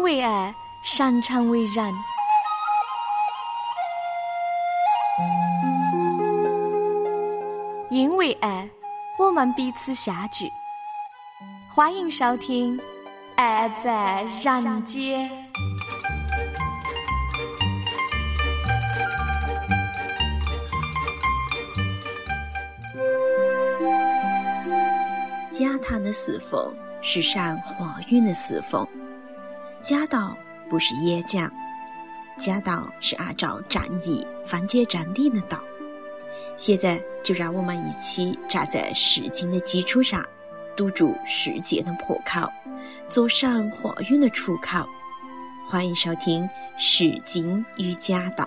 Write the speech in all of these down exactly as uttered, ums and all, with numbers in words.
为爱，擅长为人。因为爱，我们彼此相聚。欢迎收听《爱在人间》。 家堂的侍奉是善化运的侍奉。家道不是演讲，家道是按照正义分解真理的道。现在就让我们一起站在释经的基础上，堵住世界的破口，做善化运的出口。欢迎收听释经与家道。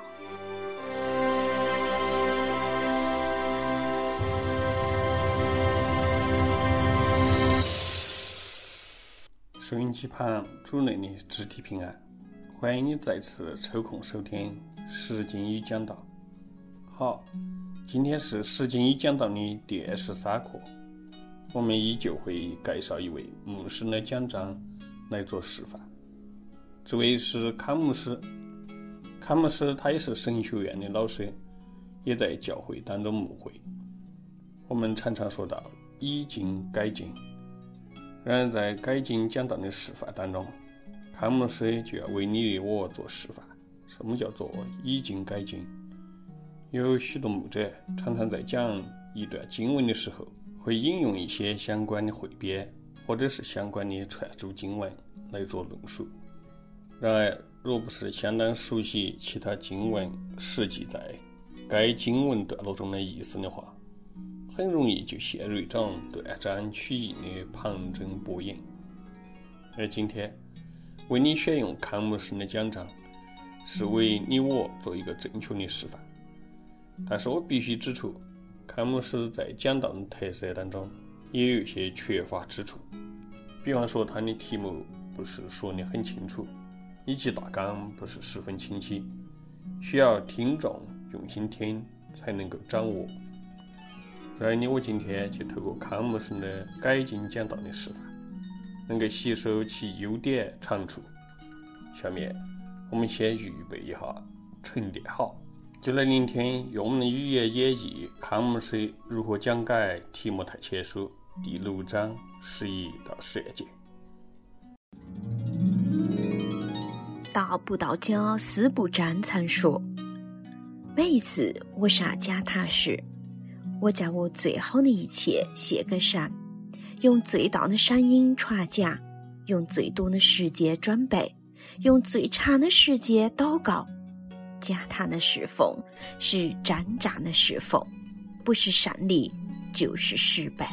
收音机旁主内的肢体平安，欢迎你再次抽空收听释经与讲道。好，今天是释经与讲道的第二十三课，我们依旧会介绍一位牧师的讲章来做示范。这位是康牧师，康牧师他也是神学院的老师，也在教会当中牧会。我们常常说到以经改经，然而在改经讲道的示范当中，康牧师就要为你我做示范。什么叫做以经改经？有许多牧者常常在讲一段经文的时候，会引用一些相关的汇编或者是相关的传注经文来做论述。然而若不是相当熟悉其他经文实际在该经文段落中的意思的话，很容易就陷入一种断章取义的旁征博引。而今天为你选用康牧师的讲章，是为你我做一个正确的示范。但是我必须指出，康牧师在讲道的特色当中也有一些缺乏之处。比方说，他的题目不是说得很清楚，以及大纲不是十分清晰，需要听众用心听才能够掌握。然而你我今天就透过康牧师的改经讲道的示范，能够吸收其优点长处。下面我们先预备一下，沉淀好，就来聆听用我们的语言演绎康牧师如何讲解提摩太前书第六章十一到十二节。 大布道家司布真曾说，每一次我上讲台时，我将我最好的一切献给神，用最大的声音传讲，用最多的时间准备，用最长的时间祷告。讲台的侍奉是真正的侍奉，不是胜利就是失败。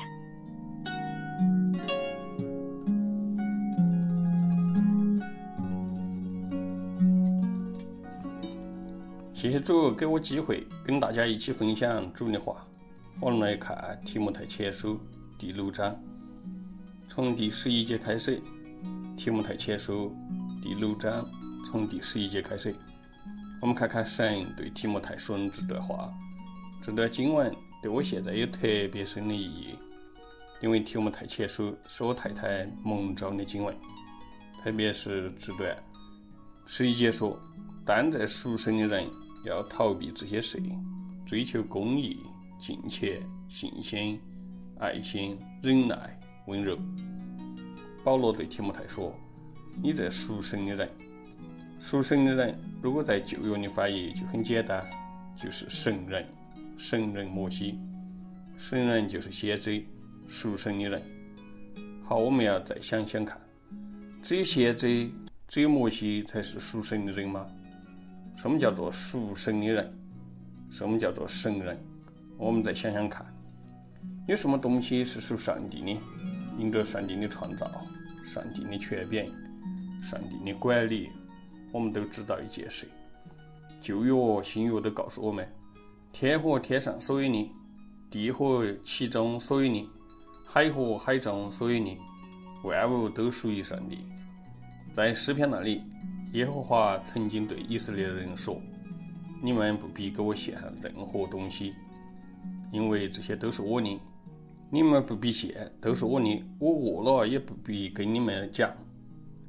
谢谢主给我机会跟大家一起分享主的话。我们来看提摩太前书第六章，从第十一节开始。提摩太前书第六章从第十一节开始，我们看看神对提摩太说的这段话。这段经文对我现在有特别深的意义，因为提摩太前书是我太太蒙召的经文，特别是这段十一节说，但在属神的人要逃避这些事，追求公义、敬虔、信心、爱心、忍耐、温柔。保罗对提摩太说，你这属神的人，属神的人如果在旧约的翻译就很简单，就是神人。神人摩西，神人就是先知，属神的人。好，我们要再想想看，只有先知只有摩西才是属神的人吗？什么叫做属神的人？什么叫做神人？我们再想想看，有什么东西是属上帝的？因着上帝的创造，上帝的权柄，上帝的管理，我们都知道一件事，旧约新约都告诉我们，天和天上所有的，地和其中所有的，海和海中所有的，万物都属于上帝。在诗篇那里，耶和华曾经对以色列人说，你们不必给我献上任何东西，因为这些都是我的。你们不必献，都是我的，我饿了也不必跟你们讲，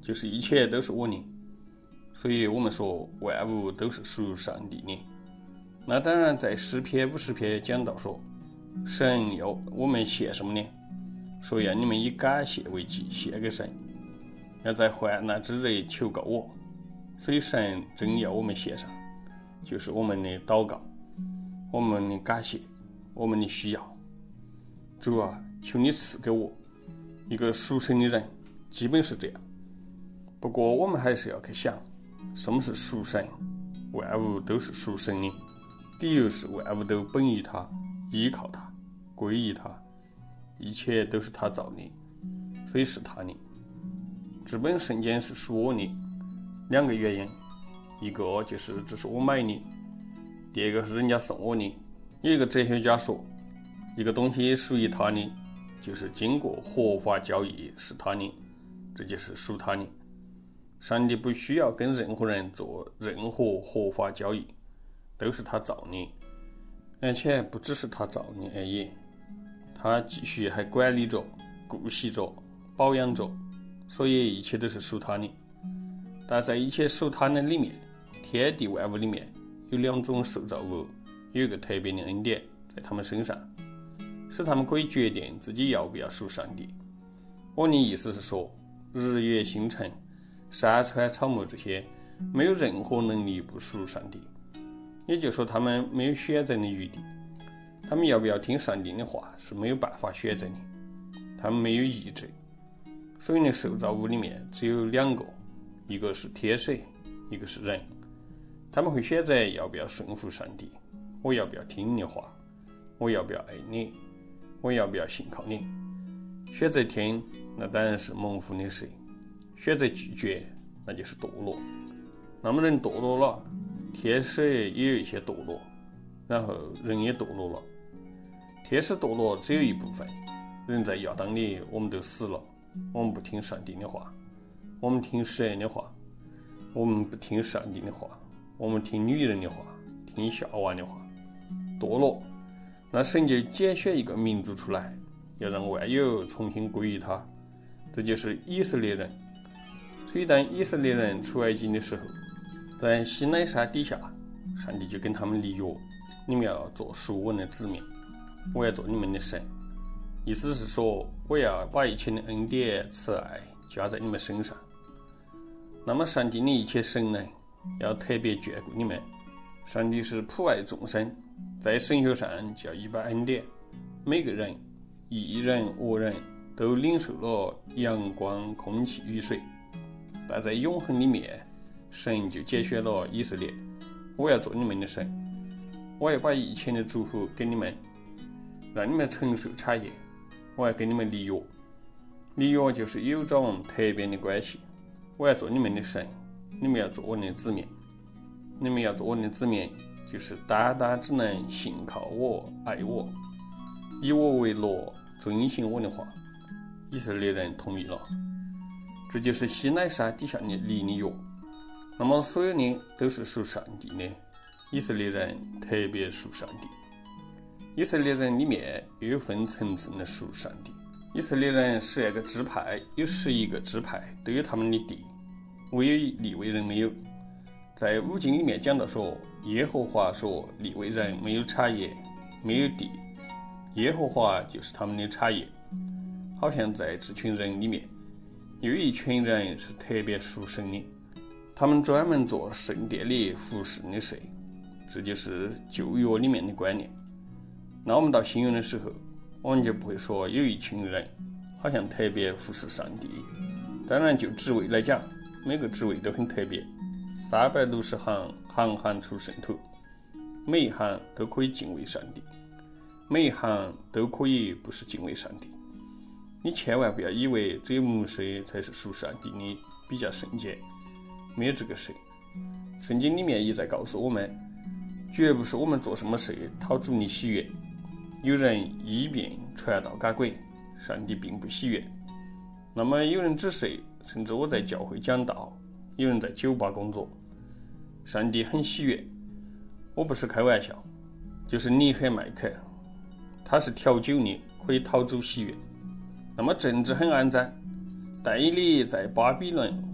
就是一切都是我的，所以我们说万物都是属于上帝的。那当然在诗篇五十篇讲到说，神要我们献什么呢？说要你们以感谢为祭献给神，要在患难之日求告我。所以神真要我们献上，就是我们的祷告，我们的感谢，我们的需要。主啊，求你赐给我一个属神的人，基本是这样。不过我们还是要去想，什么是属神？万物都是属神的，理由是万物都本于他，依靠他，归于他，一切都是他造的，所以是他的。这本圣经是属我的，两个原因，一个就是这是我买的，第二个是人家送我的。有一个哲学家说，一个东西属于他的，就是经过合法交易是他的，这就是属他的。上帝不需要跟任何人做任何合法交易，都是他造的，而且不只是他造的而已，他继续还管理着、顾惜着、保养着，所以一切都是属他的。但在一切属他的里面，天地万物里面有两种受造物，有一个特别的恩典在他们身上，使他们可以决定自己要不要属上帝。我的意思是说，日月星辰、山川草木这些没有任何能力不属上帝，也就是说他们没有选择的余地，他们要不要听上帝的话是没有办法选择的，他们没有意志。所以呢，受造物里面只有两个，一个是天使，一个是人，他们会选择要不要顺服上帝，我要不要听你的话，我要不要爱你，我要不要信靠你。选择听，那当然是蒙福的事，选择拒绝，那就是堕落。那么人堕落了，天使也有一些堕落，然后人也堕落了。天使堕落只有一部分，人在亚当里我们都死了，我们不听上帝的话，我们听神的话，我们不听上帝的话，我们听女人的话，听夏娃的话，堕落。那神就拣选一个民族出来，要让万有重新归于他，这就是以色列人。所以当以色列人出埃及的时候，在西奈山底下，上帝就跟他们立约，你们要做属我的子民，我要做你们的神。意思是说，我要把一切的恩典慈爱加在你们身上。那么上帝的一切神呢，要特别眷顾你们。上帝是普爱众生，在神学上叫一般恩典，每个人义人恶人都领受了阳光空气雨水。但在永恒里面，神就拣选了以色列，我要做你们的神，我要把一切的祝福给你们，让你们承受产业，我要跟你们立约。立约就是有种特别的关系，我要做你们的神，你们要做我的子民。你们要做我的子民，就是单单只能信靠我、爱我，以我为乐，遵行我的话。以色列人同意了，这就是西奈山底下的立的约。那么所有的都是属上帝的，以色列人特别属上帝。以色列人里面又有分层次的属上帝。以色列人十二个支派，有十一个支派都有他们的地，唯有利未人没有。在五经里面讲到说，耶和华说利未人没有产业，没有地，耶和华就是他们的产业。好像在这群人里面，有一群人是特别属神的，他们专门做圣殿里服侍的事，这就是旧约里面的观念。那我们到新约的时候，我们就不会说有一群人好像特别服侍上帝。当然就职位来讲，每个职位都很特别，三百六十行，行行出圣徒，每一行都可以敬畏上帝，每一行都可以不是敬畏上帝。你千万不要以为只有牧师才是属上帝的比较圣洁，没有这个事。圣经里面也在告诉我们，绝不是我们做什么事讨主你喜悦。有人医病传道赶鬼，上帝并不喜悦。那么有人指示，甚至我在教会讲道，有人在酒吧工作，上帝很喜悦。我不是开玩笑，就是尼赫迈克，他是调酒的，可以讨主喜悦。那么政治很安赞，但以理在巴比伦和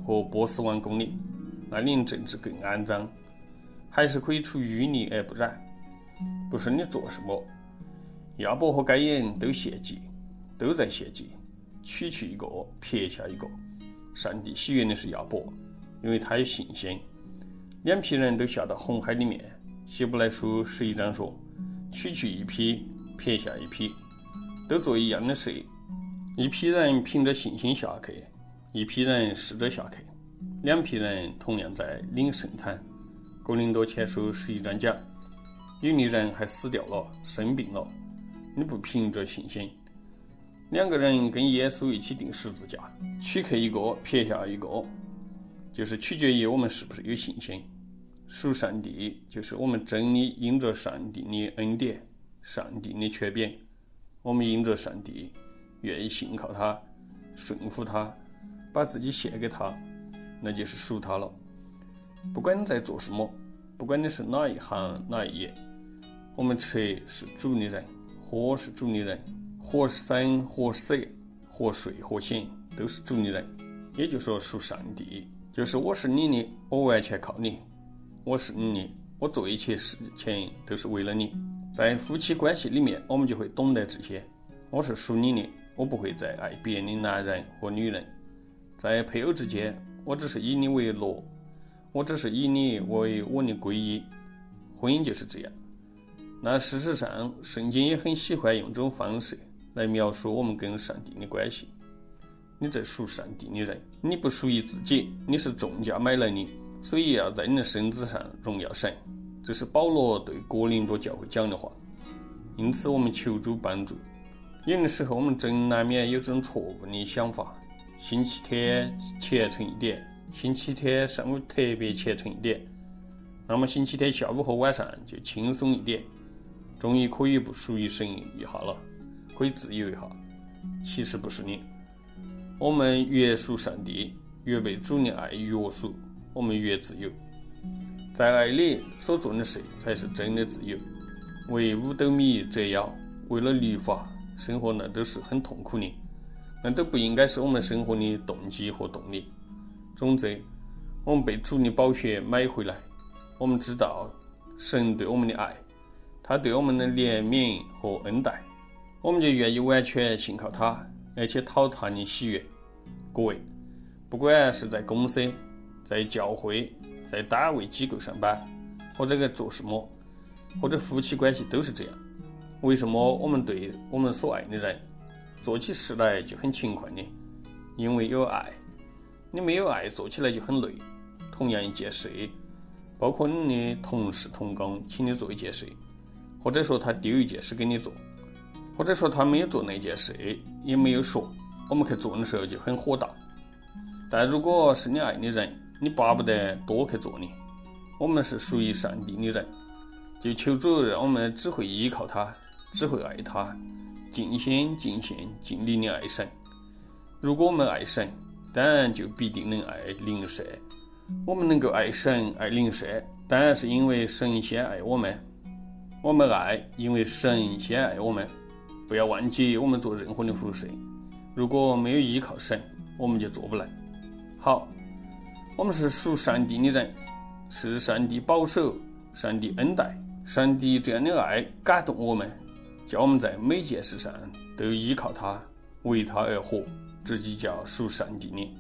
和波斯湾公里，那令政治更安张，还是可以出淤泥而不染。不是你做什么，亚伯和该隐都献祭，都在献祭，取去一个，撇下一个。上帝喜悦的是亚伯，因为他有信心。两批人都下到红海里面。希伯来书十一章说，取去一批，撇下一批，都做一样的事。一批人凭着信心下去，一批人试着下去，两批人同样在领圣餐。哥林多前书十一章讲，有的人还死掉了，生病了，你不凭着信心。两个人跟耶稣一起钉十字架，取去一个，撇下一个，就是取决于我们是不是有信心。属上帝就是我们真的因着上帝的恩典，上帝的权柄，我们因着上帝愿意信靠他，顺服他，把自己献给他，那就是属他了。不管你在做什么，不管你是哪一行哪一业，我们吃是主的人，喝是主的人，活是生活是死，活睡活醒都是主的人。也就是说属上帝，就是我是你的，我完全靠你，我是你的，我做一切事情都是为了你。在夫妻关系里面，我们就会懂得这些。我是属你的，我不会再爱别的男人或女人。在配偶之间，我只是以你为乐，我只是以你为我的归依。婚姻就是这样。那事实上，圣经也很喜欢用这种方式来描述我们跟上帝的关系。你这属上帝的人，你不属于自己，你是重价买来的，所以要在你的身子上荣耀神。这是保罗对哥林多教会讲的话。因此我们求主帮助。有的时候我们真难免有这种错误的想法，星期天虔诚一点，星期天上午特别虔诚一点，那么星期天下午和晚上就轻松一点，终于可以不属于神一下了，可以自由一下。其实不是的，我们越属上帝，越被主的爱约束，我们越自由。在爱里所做的事才是真的自由。为五斗米折腰，为了律法生活，那都是很痛苦的，那都不应该是我们生活的动机和动力。总之，我们被主的宝血买回来，我们知道神对我们的爱，他对我们的怜悯和恩待，我们就愿意完全信靠他，而且讨他的喜悦。各位，不管是在公司、在教会、在单位机构上班，或者做什么，或者夫妻关系都是这样。为什么我们对我们所爱的人做起事来就很勤快呢？因为有爱。你没有爱，做起来就很累。同样一件事，包括你的同事同工请你做一件事，或者说他丢一件事给你做，或者说他没有做那件事，也没有说，我们去做的时候就很火大。但如果是你爱的人，你巴不得多去做呢。我们是属于上帝的人，就求主让我们只会依靠他，只会爱他，尽心尽性尽力的爱神。如果我们爱神，当然就必定能爱邻舍。我们能够爱神爱邻舍，当然是因为神先爱我们。我们爱，因为神先爱我们。不要忘记我们做任何的服事，如果没有依靠神，我们就做不来。好，我们是属上帝的人，是上帝保守，上帝恩待，上帝这样的爱感动我们，叫我们在每件事上都依靠他，为他而活，这就叫属上帝的。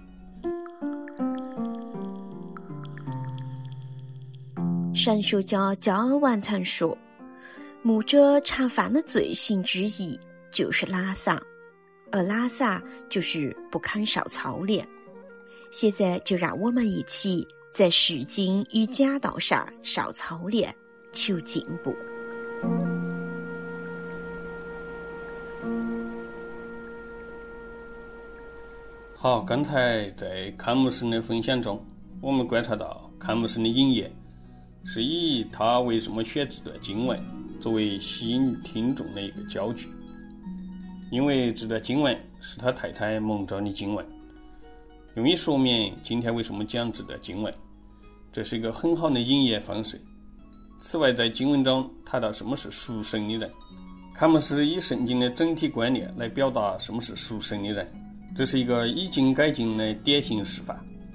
神学家加尔文曾说，牧者常犯的罪行之一就是懒散，而懒散就是不肯受操练。现在就让我们一起在释经与讲道上受操练，求进步。 好，刚才在康牧师的分享中，我们观察到康牧师的引言是以他为什么选这段经文作为吸引听众的一个焦距，因为这段经文是他太太蒙召的经文，用以说明今天为什么讲这段经文，这是一个很好的引言方式。此外，在经文中谈到什么是属神的人，康牧师以圣经的整体观念来表达什么是属神的人，这是一个以经改经的典型示范。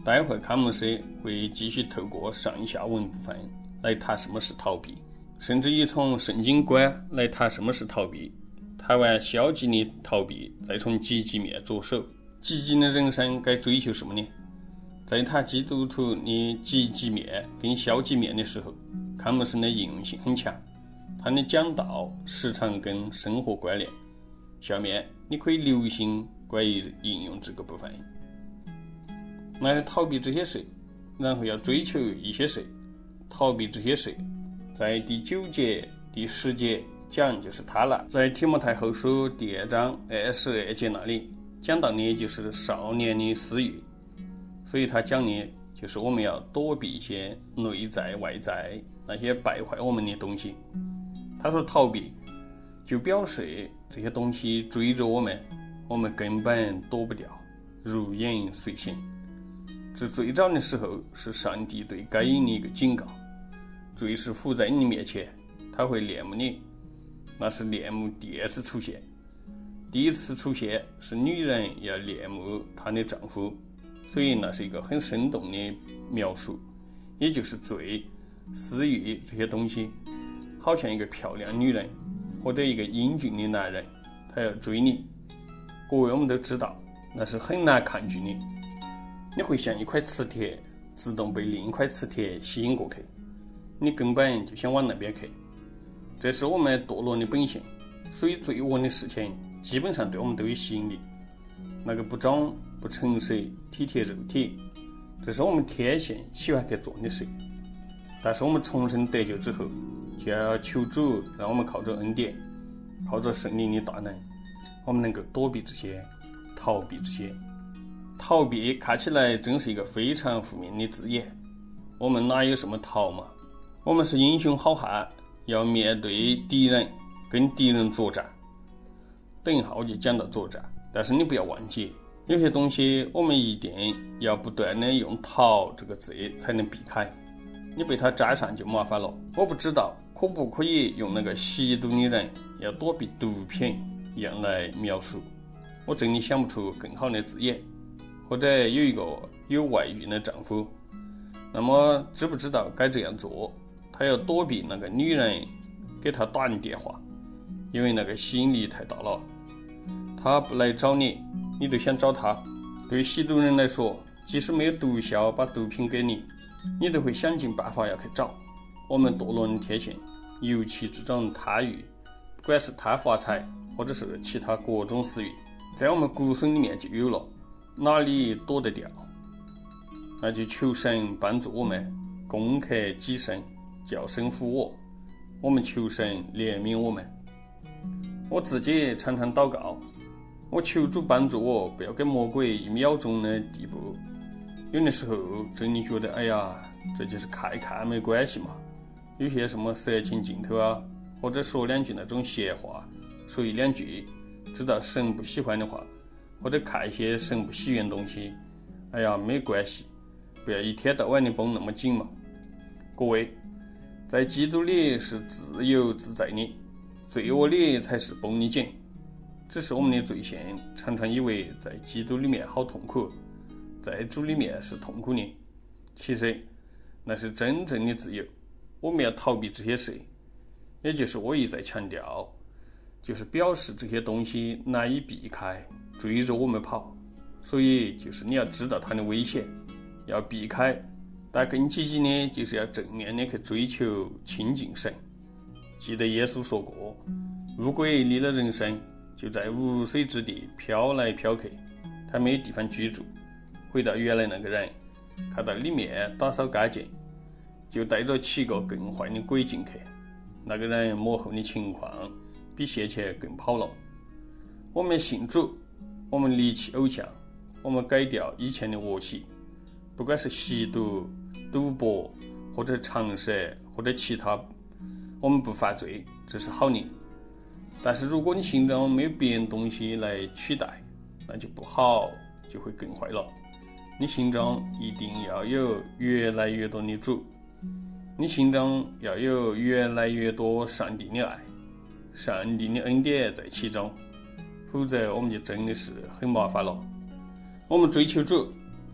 待会康姆斯会继续透过上下文部分来谈什么是逃避，甚至于从圣经观来谈什么是逃避，谈完消极的逃避，再从积极面着手。积极的人生该追求什么呢？在谈基督徒的积极面跟消极面的时候，康姆斯的应用性很强，他的讲道时常跟生活关联。下面你可以留心关于应用这个部分。那逃避这些事，然后要追求一些事。逃避这些事，在第九节、第十节讲就是他了。在提摩太后书第二章二十二节那里讲到的就是少年的私欲，所以他讲的就是我们要躲避一些内在外在那些败坏我们的东西。他说逃避就表示这些东西追着我们，我们根本躲不掉，如影随形。这最早的时候是上帝对该隐的一个警告，罪是伏在你面前，他会恋慕你，那是恋慕第二次出现。第一次出现是女人要恋慕她的丈夫，所以那是一个很生动的描述，也就是罪、私欲这些东西好像一个漂亮女人或者一个英俊的男人，他要追你。各位我们都知道那是很难抗拒的，你会像一块磁铁自动被另一块磁铁吸引过去，你根本就想往那边去，这是我们堕落的本性。所以罪恶的事情基本上对我们都有吸引力，那个不长不诚实体贴肉体，这是我们天性喜欢去做的事。但是我们重生得救之后，就要求主让我们靠着恩典，靠着圣灵的大能，我们能够躲避这些，逃避这些。逃避看起来真是一个非常负面的字眼，我们哪有什么逃嘛？我们是英雄好汉，要面对敌人，跟敌人作战。等一下我就讲到作战，但是你不要忘记，有些东西我们一定要不断的用逃这个字才能避开，你被它粘上就麻烦了。我不知道可不可以用那个吸毒的人要躲避毒品一样来描述，我真的想不出更好的字眼。或者有一个有外遇的丈夫，那么知不知道该这样做？他要躲避那个女人给他打的电话，因为那个吸引力太大了，他不来找你，你就想找他。对吸毒人来说，即使没有毒枭把毒品给你，你都会想尽办法要去找。我们堕落的天性，尤其这种贪欲，不管是贪发财或者是其他各种私欲，在我们骨髓里面就有了，哪里躲得掉？那就求神帮助我们攻克己身，叫神服我，我们求神怜悯我们。我自己常常祷告，我求主帮助我不要给魔鬼一秒钟的地步。有的时候真的觉得哎呀，这就是看一看没关系嘛，有些什么色情镜头啊，或者说两句那种闲话，说一两句知道神不喜欢的话，或者看一些神不喜悦的东西，哎呀没关系，不要一天到晚的绷那么紧嘛。各位，在基督里是自由自在的，罪恶里才是绷得紧。只是我们的罪性常常以为在基督里面好痛苦，在主里面是痛苦的，其实那是真正的自由。我们要逃避这些事，也就是我一再强调，就是表示这些东西难以避开，追着我们跑。所以就是你要知道它的危险，要避开，但更积极的就是要正面的去追求亲近神。记得耶稣说过，乌龟离了人生，就在无水之地飘来飘去，他没有地方居住。回到原来那个人，看到里面打扫干净，就带着七个更坏的鬼进去。那个人幕后的情况比先前更好了。我们信主，我们离弃偶像，我们改掉以前的恶习，不管是吸毒、赌博，或者长舌，或者其他，我们不犯罪，这是好的。但是如果你心中没有别的东西来取代，那就不好，就会更坏了。你心中一定要有越来越多的主，你心中要有越来越多上帝的爱，上帝的恩典在其中，否则我们就真的是很麻烦了。我们追求主，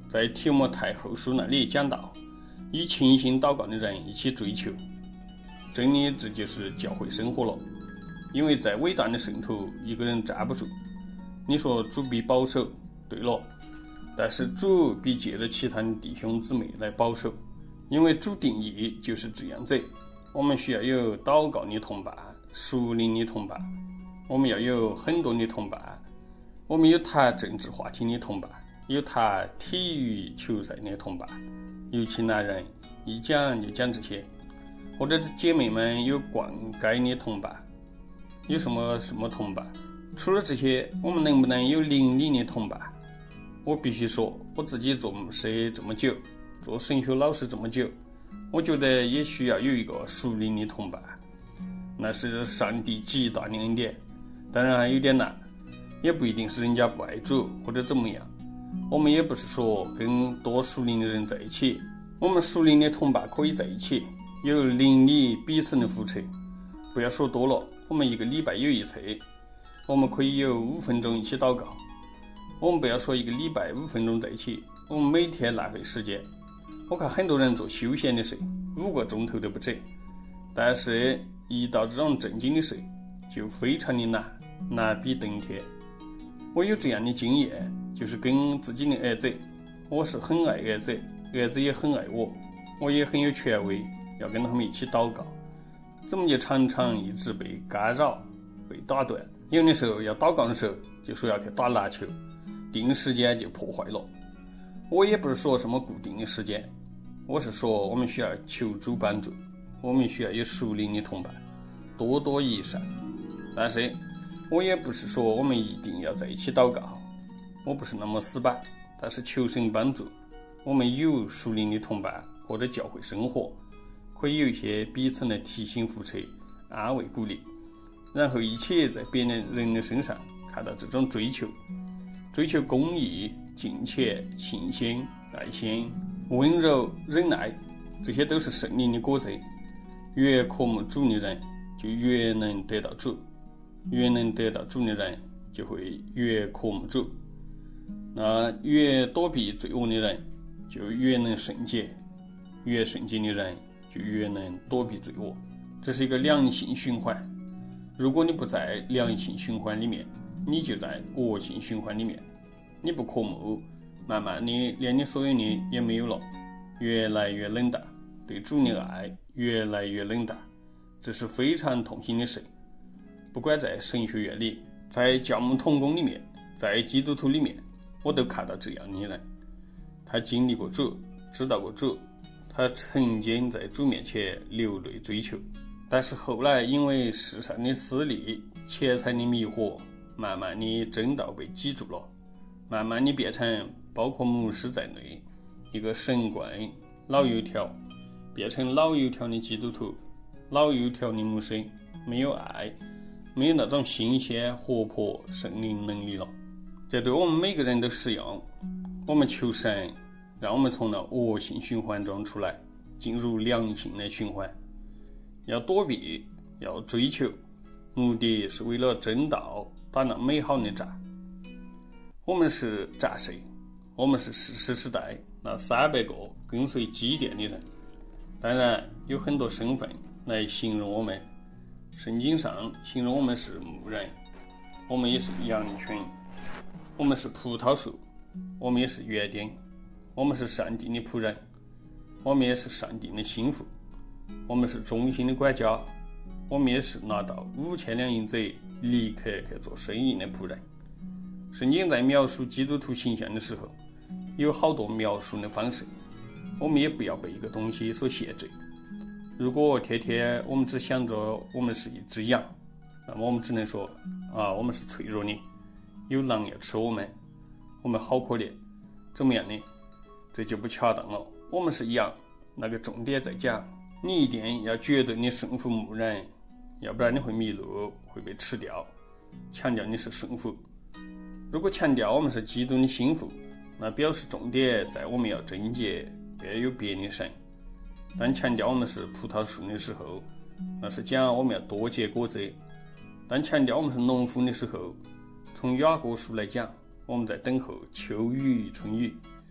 在提摩太后书那里讲到，以清心祷告的人一起追求。真的，这就是教会生活了。因为在伟大的圣徒，一个人站不住。你说主必保守，对了，但是主必借着其他的弟兄姊妹来保守，因为主定义就是这样子。我们需要有祷告的同伴，属灵的同伴，我们要有很多的同伴，我们有谈政治话题的同伴，有谈体育球赛的同伴，尤其男人一讲就讲这些，或者姐妹们有逛街的同伴，有什么什么同伴。除了这些，我们能不能有邻里的同伴？我必须说，我自己做牧师这么久，做神学老师这么久，我觉得也需要有一个属灵的同伴，那是上帝极大的恩典。当然还有点难，也不一定是人家不爱主或者怎么样。我们也不是说跟多属灵的人在一起，我们属灵的同伴可以在一起，有邻里彼此的扶持。不要说多了，我们一个礼拜有一次，我们可以有五分钟一起祷告。我们不要说一个礼拜五分钟在一起，我们每天浪费时间。我看很多人做休闲的事，五个钟头都不止，但是一到这种正经的事，就非常的难，难比登天。我有这样的经验，就是跟自己的儿子，我是很爱儿子，儿子也很爱我，我也很有权威，要跟他们一起祷告，怎么就常常一直被干扰，被打断。有的时候要祷告的时候，就说要去打篮球，定时间就破坏了。我也不是说什么固定的时间，我是说我们需要求主帮助，我们需要有属灵的同伴，多多益善。但是我也不是说我们一定要在一起祷告，我不是那么死板，但是求神帮助，我们有属灵的同伴或者教会生活，可以有一些彼此的提醒扶持、安慰鼓励，然后一起在别人人的身上看到这种追求，追求公义、敬虔、信心、爱心、温柔、忍耐，这些都是圣灵的果子。越渴慕主的人就越能得到主，越能得到主的人就会越渴慕主。那越躲避罪恶的人就越能圣洁，越圣洁的人就越能躲避罪恶。这是一个良性循环。如果你不在良性循环里面，你就在恶性循环里面。你不渴慕，慢慢的连你所有的也没有了，越来越冷淡，对主的爱越来越冷淡，这是非常痛心的事。不管在神学院里，在教牧同工里面，在基督徒里面，我都看到这样的人。他经历过主，知道过主，他曾经在主面前流泪追求，但是后来因为世上的私利、钱财的迷惑，慢慢的真道被挤住了，慢慢的变成包括牧师在内一个神棍、老油条，变成老油条的基督徒，老油条的牧师，没有爱，没有那种新鲜活泼圣灵能力了。这对我们每个人都适用。我们求神让我们从那恶性循环中出来，进入良性的循环。要躲避，要追求，目的是为了真道打那美好的仗。我们是战士，我们是士师时代那三百个跟随基甸的人。当然有很多身份来形容我们，圣经上形容我们是牧人，我们也是羊群，我们是葡萄树，我们也是园丁，我们是上帝的仆人，我们也是上帝的心腹，我们是忠心的管家，我们也是拿到五千两银子立刻去做生意的仆人。圣经在描述基督徒形象的时候，有好多描述的方式，我们也不要被一个东西所限制。如果天天我们只想着我们是一只羊，那么我们只能说啊，我们是脆弱的，有狼要吃我们，我们好可怜，怎么样呢？这就不恰当了。我们是羊，那个重点在讲，你一定要绝对的顺服牧人，要不然你会迷路，会被吃掉。强调你是顺服。如果强调我们是基督的心腹，那表示重点在我们要贞洁，不要有别的神。当强调我们是葡萄树的时候，那是讲我们要多结果子。当强调我们是农夫的时候，从雅各书来讲，我们在等候秋雨春雨。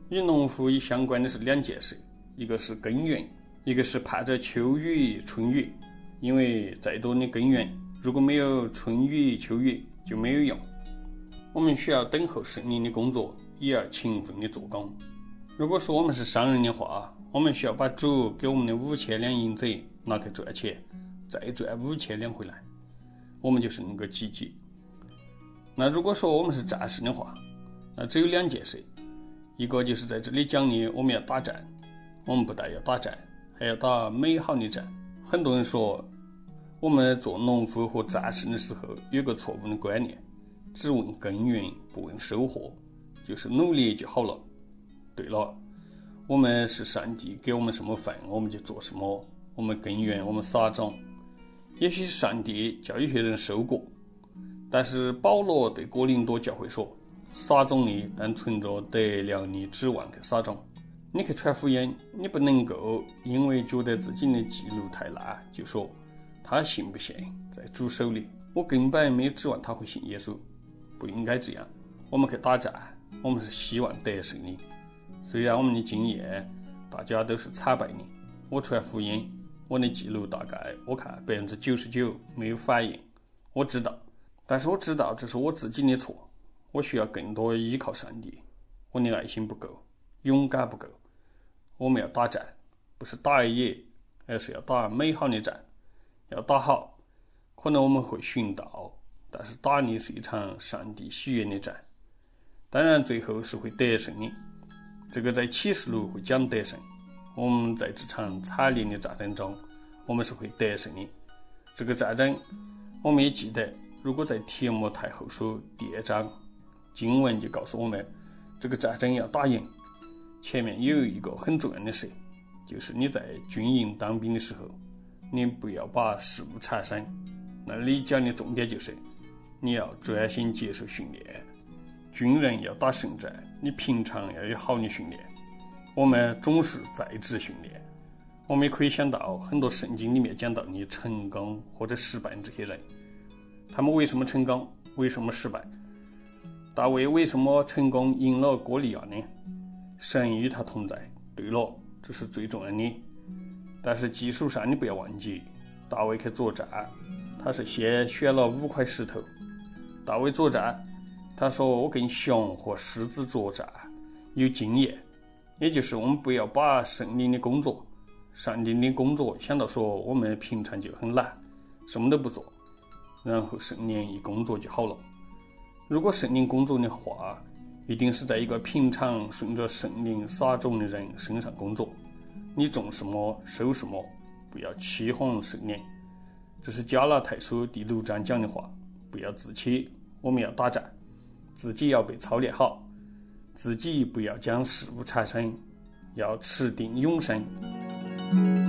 与农夫相关的是两件事，一个是耕耘，一个是盼着秋雨春雨。因为再多的耕耘，如果没有春雨秋雨就没有用。我们需要等候圣灵的工作，也要勤奋的做工。如果说我们是商人的话，我们需要把主给我们的五千两银子拿去赚钱，再赚五千两回来，我们就是能够积极。那如果说我们是战士的话，那只有两件事，一个就是在这里讲的我们要打战，我们不但要打战，还要打美好的战。很多人说我们做农夫和战士的时候有个错误的观念，只问耕耘不问收获，就是努力就好了。对了，我们是上帝给我们什么份我们就做什么，我们耕耘，我们撒种。也许上帝叫有些人收过，但是保罗对哥林多教会说，撒种的但存着得粮的指望去撒种。你去传福音，你不能够因为觉得自己的记录太烂就说他信不信在主手里，我根本没有指望他会信耶稣，不应该这样。我们去打战，我们是希望得胜的。虽然我们的经验大家都是惨败的，我传福音，我的记录大概我看百分之九十九没有反应，我知道，但是我知道这是我自己的错，我需要更多依靠上帝。我的爱心不够，勇敢不够。我们要打战，不是打而已，而是要打美好的战，要打好。可能我们会殉道，但是打的是一场上帝喜悦的战，当然最后是会得胜的。这个在启示录会讲得胜，我们在这场惨烈的战争中，我们是会得胜的。这个战争我们也记得，如果在提摩太后书第二章，经文就告诉我们这个战争要打赢。前面有一个很重要的事，就是你在军营当兵的时候，你不要把事物缠身。那里讲的重点就是你要专心接受训练。军人要打胜仗，你平常要有好的训练。我们总是在职训练，我们也可以想到很多圣经里面讲到你成功或者失败的这些人，他们为什么成功，为什么失败？大卫为什么成功赢了歌利亚呢？神与他同在。对了，这是最重要的。但是技术上你不要忘记，大卫去作战，他是先选了五块石头。大卫作战，他说我跟熊和狮子作战有经验。也就是我们不要把圣灵的工作，上帝的工作想到说我们平常就很懒，什么都不做，然后圣灵一工作就好了。如果圣灵工作的话，一定是在一个平常顺着圣灵撒种的人身上工作。你种什么收什么，不要欺哄圣灵。这是加拉太书第六章讲的话，不要自欺。我们要打战，自己要被操练好，自己不要将事物缠身，要持定永生。